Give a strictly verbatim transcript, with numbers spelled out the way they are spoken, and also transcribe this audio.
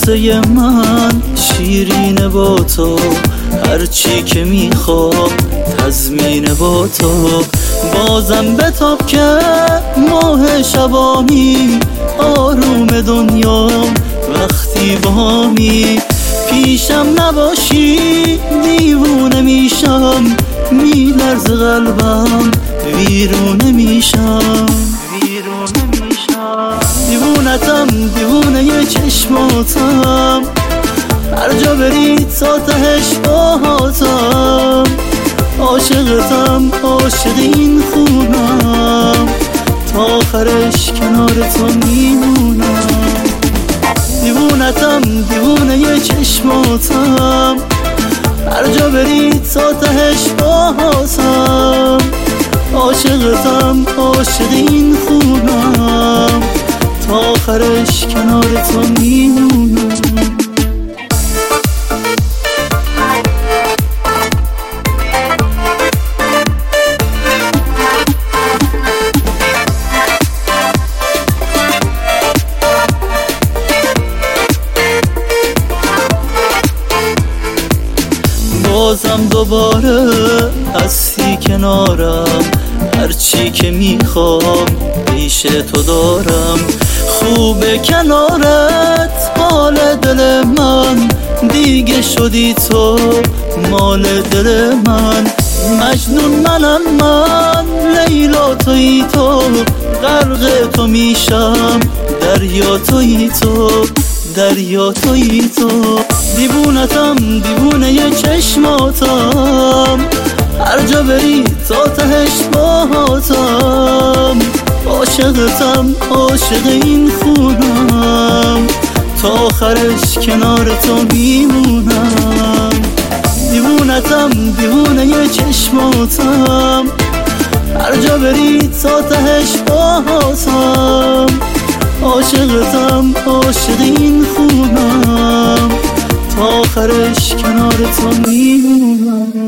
قصه من شیرینه با تو، هرچی که میخوام تضمینه با تو. بازم بتاب که ماه شبامی، آروم دنیام وقتی بامی. پیشم نباشی دیوونه میشم، میلرز قلبم ویرونه میشم. دیوونتم دیوونه ی چشماتم، هر جا بری تا تهش باهاتم. عاشقتم عاشق این خونم، تا آخرش کنار تو میمونم. دیوونتم دیوونه ی چشماتم، هر جا بری تا تهش باهاتم. عاشقتم عاشق این خونم، تا آخرش کنار تو میمونم. بازم دوباره هستی کنارم، هرچی که میخوام پیش تو دارم. خوبه کنارت حال دل من، دیگه شدی تو مال دل من. مجنون منم من، لیلا تویی تو، غرق تو میشم دریا تویی تو، دریا تویی تو. دیوونتم دیوونه ی چشماتم، هر جا بری تا تهش باهاتم. عاشقتم عاشق این خونم، تا آخرش کنار تو میمونم. دیوونتم دیوونه ی چشماتم، هر جا بری تا تهش باهاتم. عاشقتم عاشق این خونم، تا آخرش کنار تو میمونم.